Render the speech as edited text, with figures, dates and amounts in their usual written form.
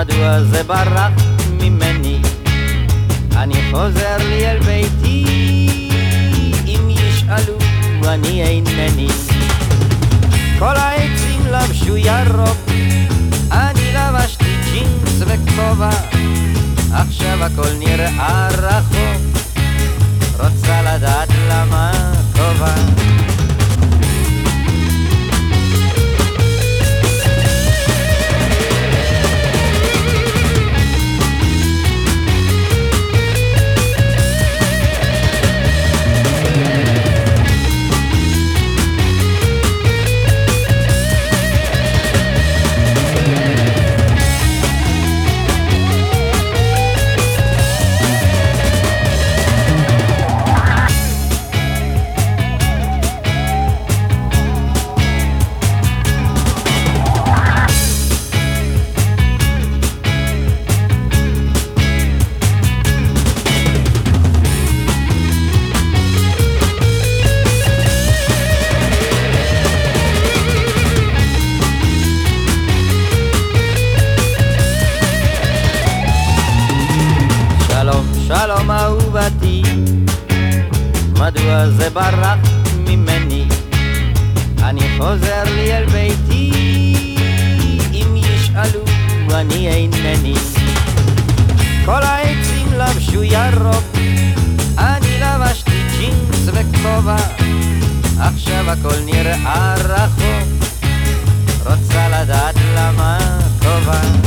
מדוע זה ברח ממני? אני חוזר לי אל ביתי, אם ישאלו אני אינני. כל העצים לבשו ירוק, אני לבשתי ג'ינס וכובע, עכשיו הכל נראה רחוק, רוצה לדעת למה כובע. שלום אהובתי, מדוע זה ברח ממני? אני חוזר לי אל ביתי, אם ישאלו אני אינני. כל העצים לבשו ירוק, אני לבשתי ג'ינס וכובע, עכשיו הכל נראה רחוק, רוצה לדעת למה כובע.